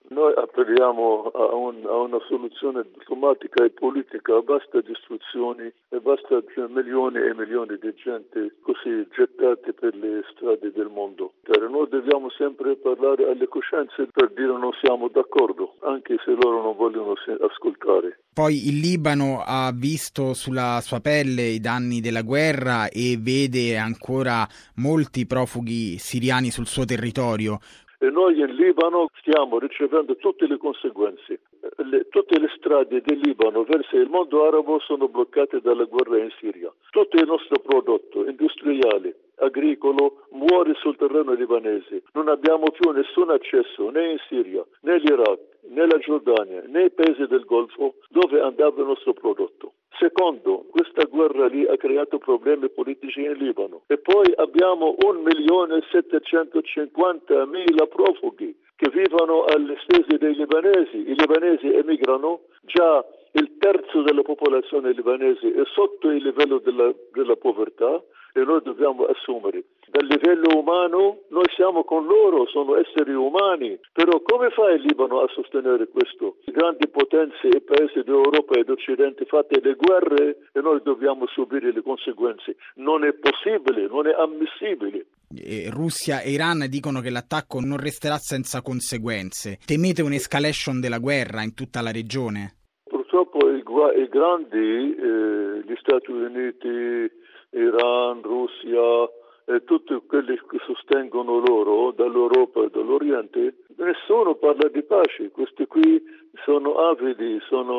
Noi appelliamo a una soluzione diplomatica e politica, basta distruzioni e basta milioni e milioni di gente così gettate per le strade del mondo. Noi dobbiamo sempre parlare alle coscienze per dire non siamo d'accordo, anche se loro non vogliono ascoltare. Poi il Libano ha visto sulla sua pelle i danni della guerra e vede ancora molti profughi siriani sul suo territorio. E noi in Libano stiamo ricevendo tutte le conseguenze. Tutte le strade del Libano verso il mondo arabo sono bloccate dalla guerra in Siria. Tutto il nostro prodotto industriale, agricolo, muore sul terreno libanese. Non abbiamo più nessun accesso né in Siria, né l'Iraq, né la Giordania, né i paesi del Golfo dove andava il nostro prodotto. Secondo, questa guerra lì ha creato problemi politici in Libano. E poi abbiamo 1.750.000 profughi che vivono alle spese dei libanesi. I libanesi emigrano, già il terzo della popolazione libanese è sotto il livello della povertà e noi dobbiamo assumere. Dal livello umano noi siamo con loro, sono esseri umani, però come fa il Libano a sostenere questo? Le grandi potenze e paesi d'Europa e d'Occidente fate le guerre e noi dobbiamo subire le conseguenze. Non è possibile, non è ammissibile. Russia e Iran dicono che l'attacco non resterà senza conseguenze. Temete un'escalation della guerra in tutta la regione? Purtroppo i grandi, gli Stati Uniti, Iran, Russia e tutti quelli che sostengono loro dall'Europa e dall'Oriente, nessuno parla di pace. Questi qui sono avidi, sono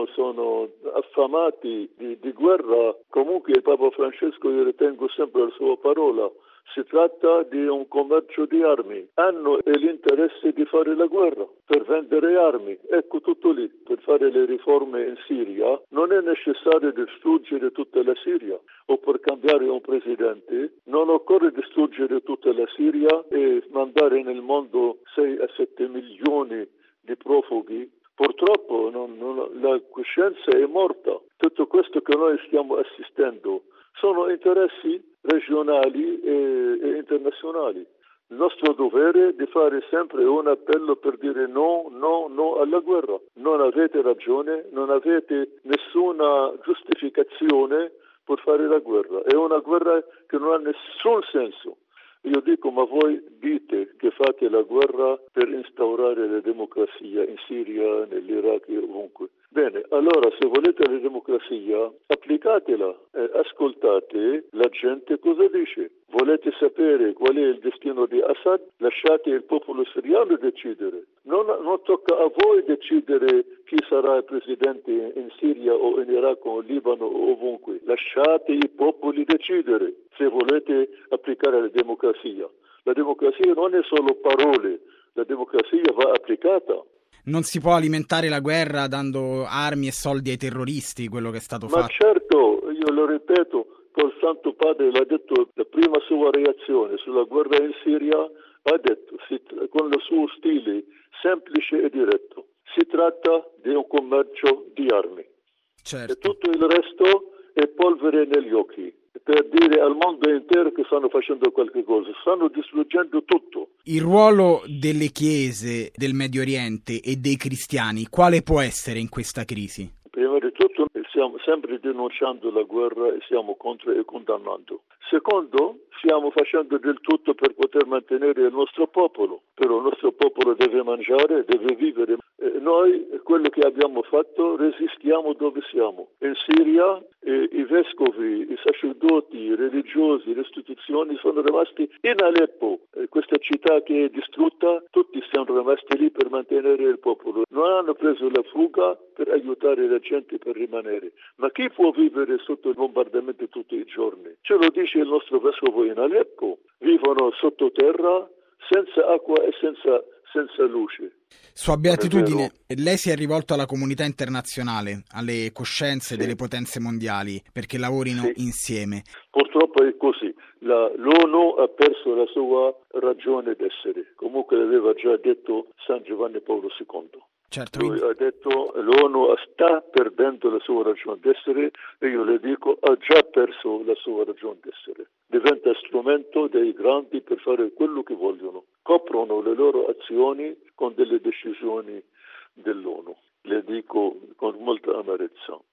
affamati di guerra. Comunque il Papa Francesco, io ritengo sempre la sua parola. Si tratta di un commercio di armi. Hanno l'interesse di fare la guerra per vendere armi. Ecco tutto lì. Per fare le riforme in Siria non è necessario distruggere tutta la Siria o per cambiare un presidente. Non occorre distruggere tutta la Siria e mandare nel mondo 6 a 7 milioni di profughi. Purtroppo la coscienza è morta. Tutto questo che noi stiamo assistendo sono interessi regionali e internazionali. Il nostro dovere è di fare sempre un appello per dire no alla guerra. Non avete ragione, non avete nessuna giustificazione per fare la guerra. È una guerra che non ha nessun senso. Io dico, ma voi dite che fate la guerra per instaurare la democrazia in Siria, nell'Iraq e ovunque. Bene, allora se volete la democrazia, applicatela, ascoltate la gente cosa dice. Volete sapere qual è il destino di Assad? Lasciate il popolo siriano decidere. Non tocca a voi decidere chi sarà il presidente in Siria o in Iraq o in Libano o ovunque. Lasciate i popoli decidere se volete applicare la democrazia. La democrazia non è solo parole, la democrazia va applicata. Non si può alimentare la guerra dando armi e soldi ai terroristi, quello che è stato fatto. Ma certo, io lo ripeto, il Santo Padre l'ha detto, la prima sua reazione sulla guerra in Siria, ha detto, con il suo stile semplice e diretto, si tratta di un commercio di armi. Certo. E tutto il resto è polvere negli occhi. Per dire al mondo intero che stanno facendo qualche cosa, stanno distruggendo tutto. Il ruolo delle chiese del Medio Oriente e dei cristiani, quale può essere in questa crisi? Prima di tutto stiamo sempre denunciando la guerra e siamo contro e condannando. Secondo, stiamo facendo del tutto per poter mantenere il nostro popolo, però il nostro popolo deve mangiare, deve vivere. Noi quello che abbiamo fatto resistiamo dove siamo. In Siria i vescovi, i sacerdoti, i religiosi, le istituzioni sono rimasti in Aleppo. Questa città che è distrutta, tutti siamo rimasti lì per mantenere il popolo. Non hanno preso la fuga per aiutare la gente per rimanere. Ma chi può vivere sotto il bombardamento tutti i giorni? Ce lo dice il nostro vescovo in Aleppo. Vivono sottoterra, senza acqua e senza luce. Sua Beatitudine, lei si è rivolto alla comunità internazionale, alle coscienze delle potenze mondiali, perché lavorino insieme. Purtroppo è così. L'ONU ha perso la sua ragione d'essere. Comunque l'aveva già detto San Giovanni Paolo II. Certo, Lui ha detto l'ONU sta perdendo la sua ragione d'essere e io le dico ha già perso la sua ragione d'essere. Diventa strumento dei grandi per fare quello che vogliono. Coprono le loro azioni con delle decisioni dell'ONU. Le dico con molta amarezza.